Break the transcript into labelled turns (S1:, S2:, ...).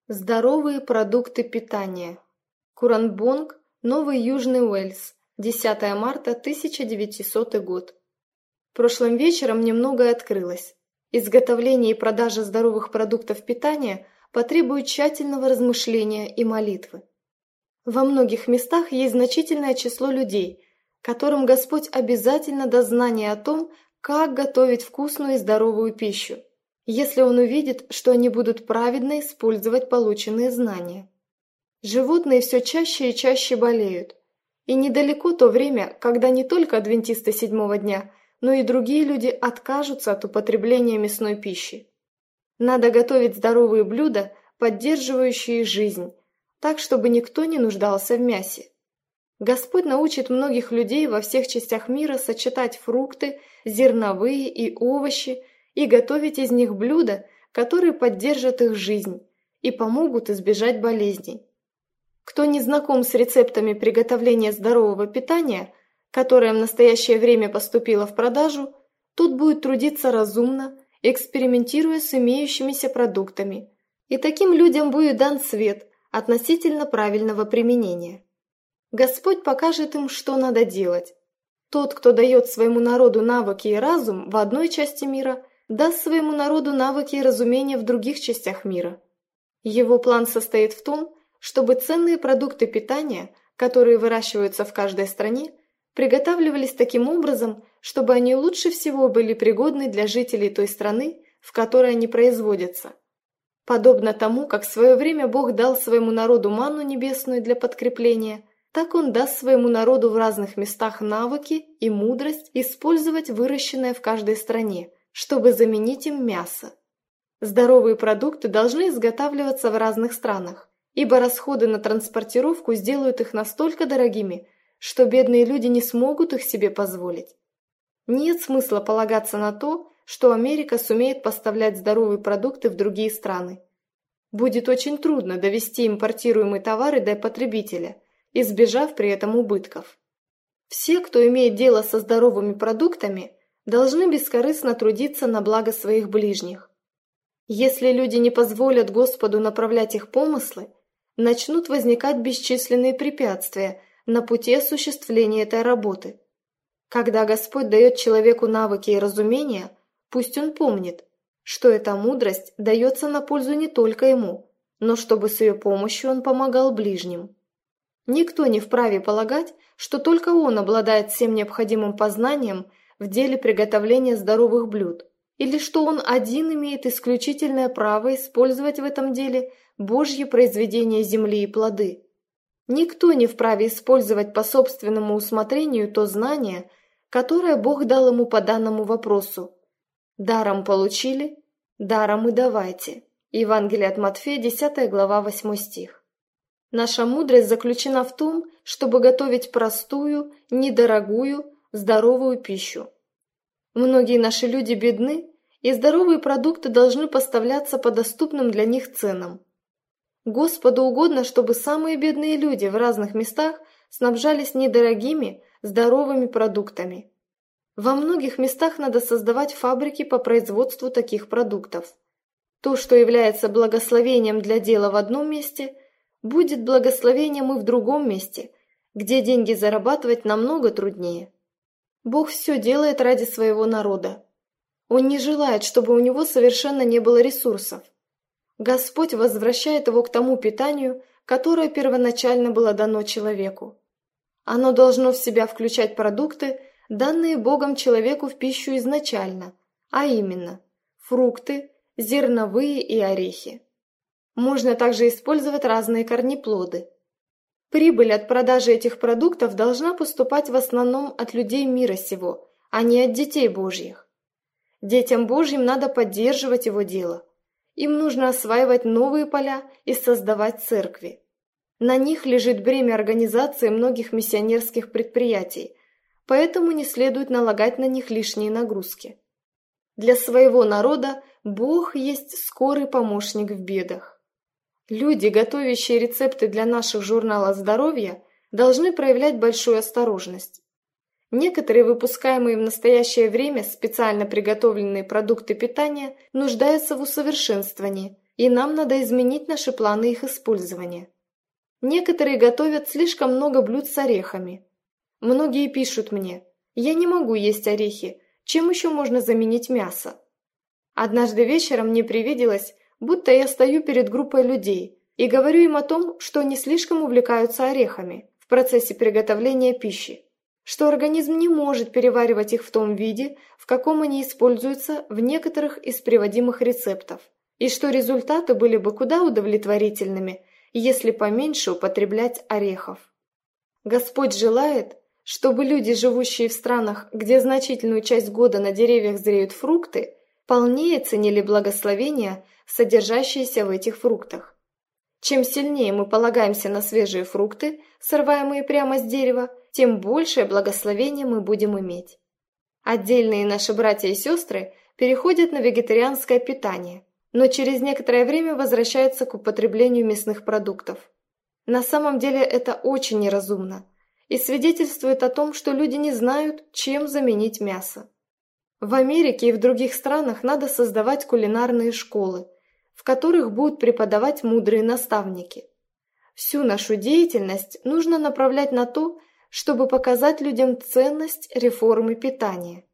S1: Здоровые продукты питания. Куранбонг, Новый Южный Уэльс, 10 марта 1900 год. Прошлым вечером мне многое открылось. Изготовление и продажа здоровых продуктов питания потребует тщательного размышления и молитвы. Во многих местах есть значительное число людей, которым Господь обязательно даст знание о том, как готовить вкусную и здоровую пищу, если Он увидит, что они будут праведно использовать полученные знания. Животные все чаще и чаще болеют, и недалеко то время, когда не только адвентисты седьмого дня, но и другие люди откажутся от употребления мясной пищи. Надо готовить здоровые блюда, поддерживающие жизнь, так, чтобы никто не нуждался в мясе. Господь научит многих людей во всех частях мира сочетать фрукты, зерновые и овощи и готовить из них блюда, которые поддержат их жизнь и помогут избежать болезней. Кто не знаком с рецептами приготовления здорового питания, которое в настоящее время поступило в продажу, тот будет трудиться разумно, экспериментируя с имеющимися продуктами, и таким людям будет дан свет относительно правильного применения. Господь покажет им, что надо делать. Тот, кто дает своему народу навыки и разум в одной части мира, даст своему народу навыки и разумение в других частях мира. Его план состоит в том, чтобы ценные продукты питания, которые выращиваются в каждой стране, приготавливались таким образом, чтобы они лучше всего были пригодны для жителей той страны, в которой они производятся. Подобно тому, как в свое время Бог дал своему народу манну небесную для подкрепления, так Он даст своему народу в разных местах навыки и мудрость использовать выращенное в каждой стране, чтобы заменить им мясо. Здоровые продукты должны изготавливаться в разных странах, ибо расходы на транспортировку сделают их настолько дорогими, что бедные люди не смогут их себе позволить. Нет смысла полагаться на то, что Америка сумеет поставлять здоровые продукты в другие страны. Будет очень трудно довести импортируемые товары до потребителя, избежав при этом убытков. Все, кто имеет дело со здоровыми продуктами, должны бескорыстно трудиться на благо своих ближних. Если люди не позволят Господу направлять их помыслы, начнут возникать бесчисленные препятствия на пути осуществления этой работы. Когда Господь дает человеку навыки и разумения, пусть он помнит, что эта мудрость дается на пользу не только ему, но чтобы с ее помощью он помогал ближним. Никто не вправе полагать, что только он обладает всем необходимым познанием в деле приготовления здоровых блюд, или что он один имеет исключительное право использовать в этом деле Божьи произведения земли и плоды. Никто не вправе использовать по собственному усмотрению то знание, которое Бог дал ему по данному вопросу. Даром получили, даром и давайте. Евангелие от Матфея, 10 глава, 8 стих. Наша мудрость заключена в том, чтобы готовить простую, недорогую, здоровую пищу. Многие наши люди бедны, и здоровые продукты должны поставляться по доступным для них ценам. Господу угодно, чтобы самые бедные люди в разных местах снабжались недорогими, здоровыми продуктами. Во многих местах надо создавать фабрики по производству таких продуктов. То, что является благословением для дела в одном месте, будет благословением и в другом месте, где деньги зарабатывать намного труднее. Бог все делает ради своего народа. Он не желает, чтобы у него совершенно не было ресурсов. Господь возвращает его к тому питанию, которое первоначально было дано человеку. Оно должно в себя включать продукты, данные Богом человеку в пищу изначально, а именно фрукты, зерновые и орехи. Можно также использовать разные корнеплоды. Прибыль от продажи этих продуктов должна поступать в основном от людей мира сего, а не от детей Божьих. Детям Божьим надо поддерживать его дело. Им нужно осваивать новые поля и создавать церкви. На них лежит бремя организации многих миссионерских предприятий, поэтому не следует налагать на них лишние нагрузки. Для своего народа Бог есть скорый помощник в бедах. Люди, готовящие рецепты для наших журналов здоровья, должны проявлять большую осторожность. Некоторые выпускаемые в настоящее время специально приготовленные продукты питания нуждаются в усовершенствовании и нам надо изменить наши планы их использования. Некоторые готовят слишком много блюд с орехами. Многие пишут мне: «Я не могу есть орехи, чем еще можно заменить мясо?» Однажды вечером мне привиделось, будто я стою перед группой людей и говорю им о том, что они слишком увлекаются орехами в процессе приготовления пищи, что организм не может переваривать их в том виде, в каком они используются в некоторых из приводимых рецептов, и что результаты были бы куда удовлетворительными, если поменьше употреблять орехов. Господь желает, чтобы люди, живущие в странах, где значительную часть года на деревьях зреют фрукты, полнее ценили благословения, содержащиеся в этих фруктах. Чем сильнее мы полагаемся на свежие фрукты, срываемые прямо с дерева, тем большее благословение мы будем иметь. Отдельные наши братья и сестры переходят на вегетарианское питание, но через некоторое время возвращаются к употреблению мясных продуктов. На самом деле это очень неразумно и свидетельствует о том, что люди не знают, чем заменить мясо. В Америке и в других странах надо создавать кулинарные школы, в которых будут преподавать мудрые наставники. Всю нашу деятельность нужно направлять на то, чтобы показать людям ценность реформы питания.